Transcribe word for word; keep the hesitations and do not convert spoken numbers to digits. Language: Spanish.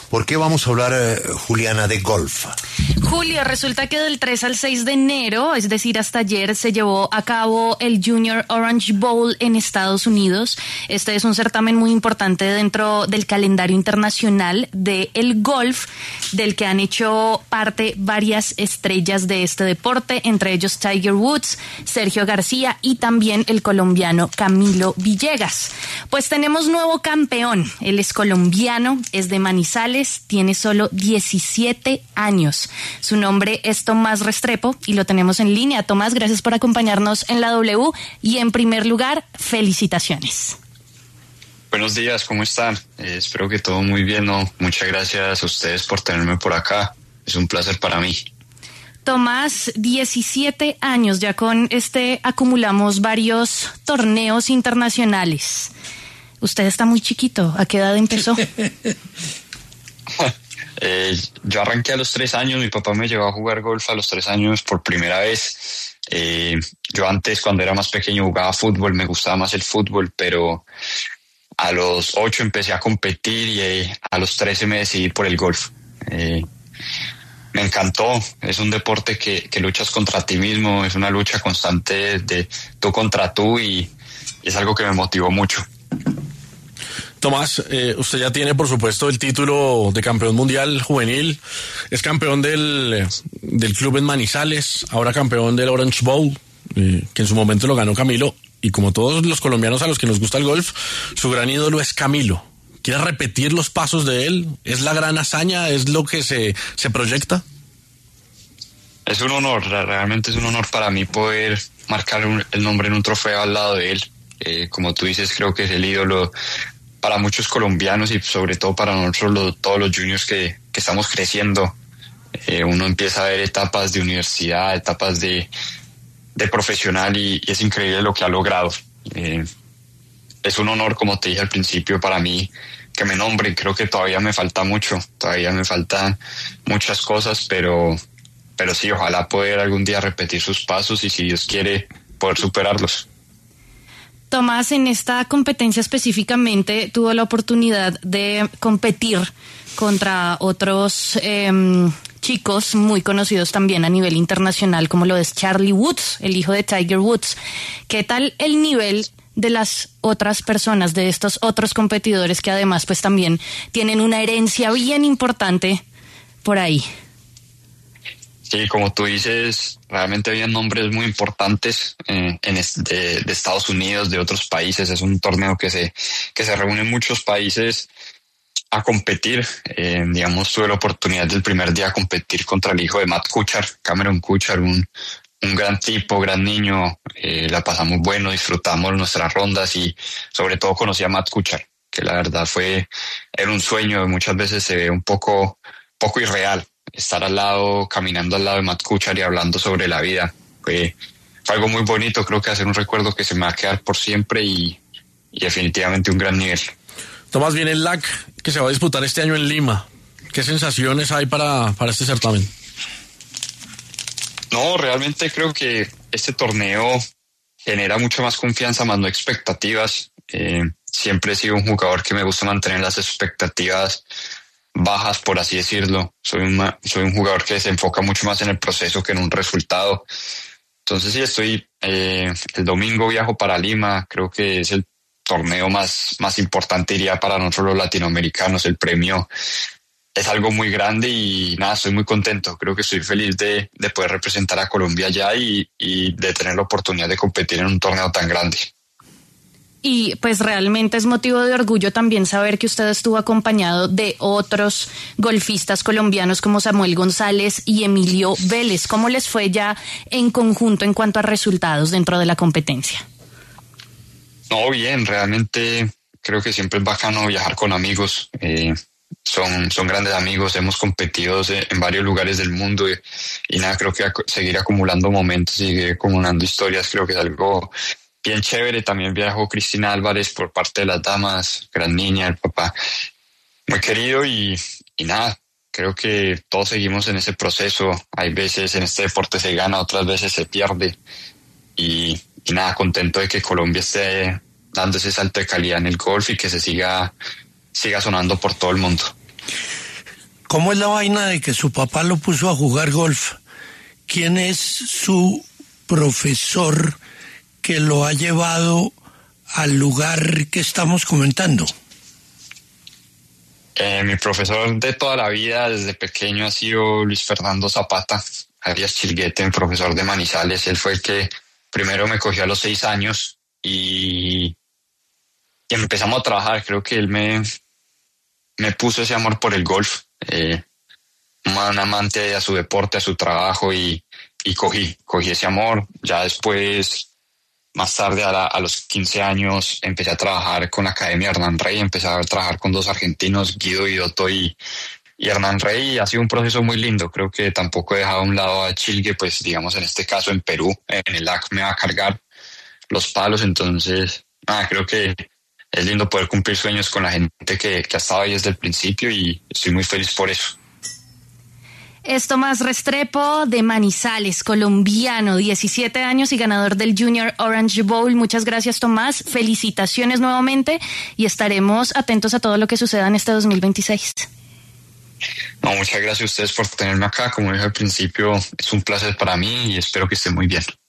¿Por qué vamos a hablar, eh, Juliana, de golf? Julio, resulta que del tres al seis de enero, es decir, hasta ayer, se llevó a cabo el Junior Orange Bowl en Estados Unidos. Este es un certamen muy importante dentro del calendario internacional del golf, del que han hecho parte varias estrellas de este deporte, entre ellos Tiger Woods, Sergio García y también el colombiano Camilo Villegas. Pues tenemos nuevo campeón. Él es colombiano, es de Manizales, tiene solo diecisiete años. Su nombre es Tomás Restrepo y lo tenemos en línea. Tomás, gracias por acompañarnos en la W y en primer lugar, felicitaciones. Buenos días, ¿cómo están? Eh, espero que todo muy bien, ¿no? Muchas gracias a ustedes por tenerme por acá. Es un placer para mí. Tomás, diecisiete años, ya con este acumulamos varios torneos internacionales. Usted está muy chiquito, ¿a qué edad empezó? Eh, yo arranqué a los tres años, mi papá me llevó a jugar golf a los tres años por primera vez. Eh, yo antes, cuando era más pequeño, jugaba fútbol, me gustaba más el fútbol, pero a los ocho empecé a competir y eh, a los trece me decidí por el golf. Eh, me encantó, es un deporte que, que luchas contra ti mismo, es una lucha constante de tú contra tú y, y es algo que me motivó mucho. Tomás, eh, usted ya tiene, por supuesto, el título de campeón mundial juvenil, es campeón del, del club en Manizales, ahora campeón del Orange Bowl, eh, que en su momento lo ganó Camilo, y como todos los colombianos a los que nos gusta el golf, su gran ídolo es Camilo. ¿Quiere repetir los pasos de él? ¿Es la gran hazaña? ¿Es lo que se, se proyecta? Es un honor, realmente es un honor para mí poder marcar un, el nombre en un trofeo al lado de él. Eh, como tú dices, creo que es el ídolo para muchos colombianos y sobre todo para nosotros los, todos los juniors que, que estamos creciendo. Eh, uno empieza a ver etapas de universidad, etapas de, de profesional y, y es increíble lo que ha logrado. Eh, es un honor, como te dije al principio, para mí que me nombren. Creo que todavía me falta mucho, todavía me faltan muchas cosas, pero, pero sí, ojalá poder algún día repetir sus pasos y si Dios quiere poder superarlos. Tomás, en esta competencia específicamente tuvo la oportunidad de competir contra otros eh, chicos muy conocidos también a nivel internacional, como lo es Charlie Woods, el hijo de Tiger Woods. ¿Qué tal el nivel de las otras personas, de estos otros competidores que además pues también tienen una herencia bien importante por ahí? Sí, como tú dices, realmente había nombres muy importantes eh, en este, de, de Estados Unidos, de otros países. Es un torneo que se que se reúnen muchos países a competir. Eh, digamos, tuve la oportunidad del primer día a competir contra el hijo de Matt Kuchar, Cameron Kuchar, un, un gran tipo, gran niño. Eh, la pasamos bueno, disfrutamos nuestras rondas y sobre todo conocí a Matt Kuchar, que la verdad fue era un sueño. Muchas veces se ve un poco, poco irreal estar al lado, caminando al lado de Matt Kuchar y hablando sobre la vida. Fue, fue algo muy bonito, creo que hacer un recuerdo que se me va a quedar por siempre y, y definitivamente un gran nivel. Tomás, viene el L A C que se va a disputar este año en Lima. ¿Qué sensaciones hay para, para este certamen? No, realmente creo que este torneo genera mucha más confianza, más no expectativas. Eh, siempre he sido un jugador que me gusta mantener las expectativas bajas, por así decirlo. Soy un, soy un jugador que se enfoca mucho más en el proceso que en un resultado. Entonces sí, estoy, eh, el domingo viajo para Lima, creo que es el torneo más, más importante, diría, para nosotros los latinoamericanos. El premio es algo muy grande y nada, estoy muy contento. Creo que estoy feliz de, de poder representar a Colombia allá y, y de tener la oportunidad de competir en un torneo tan grande. Y pues realmente es motivo de orgullo también saber que usted estuvo acompañado de otros golfistas colombianos como Samuel González y Emilio Vélez. ¿Cómo les fue ya en conjunto en cuanto a resultados dentro de la competencia? No, bien, realmente creo que siempre es bacano viajar con amigos. Eh, son, son grandes amigos, hemos competido en varios lugares del mundo y, y nada, creo que seguir acumulando momentos, seguir acumulando historias, creo que es algo bien chévere. También viajó Cristina Álvarez por parte de las damas, gran niña, el papá muy querido y, y nada, creo que todos seguimos en ese proceso. Hay veces en este deporte se gana, otras veces se pierde y, y nada, contento de que Colombia esté dando ese salto de calidad en el golf y que se siga, siga sonando por todo el mundo. ¿cómo es la vaina de que su papá lo puso a jugar golf? ¿Quién es su profesor que lo ha llevado al lugar que estamos comentando? Eh, mi profesor de toda la vida, desde pequeño, ha sido Luis Fernando Zapata, alias Chilguete, un profesor de Manizales. Él fue el que primero me cogió a los seis años y, y empezamos a trabajar. Creo que él me, me puso ese amor por el golf, eh, un amante a su deporte, a su trabajo, y, y cogí, cogí ese amor. Ya después, más tarde, a, la, a los quince años, empecé a trabajar con la Academia Hernán Rey, empecé a trabajar con dos argentinos, Guido Vidotto y, y Hernán Rey, y ha sido un proceso muy lindo. Creo que tampoco he dejado a un lado a Chilgue, pues digamos en este caso en Perú, en el A C me va a cargar los palos, entonces nada, creo que es lindo poder cumplir sueños con la gente que, que ha estado ahí desde el principio y estoy muy feliz por eso. Es Tomás Restrepo de Manizales, colombiano, diecisiete años y ganador del Junior Orange Bowl. Muchas gracias, Tomás. Felicitaciones nuevamente y estaremos atentos a todo lo que suceda en este dos mil veintiséis. No, muchas gracias a ustedes por tenerme acá. Como dije al principio, es un placer para mí y espero que estén muy bien.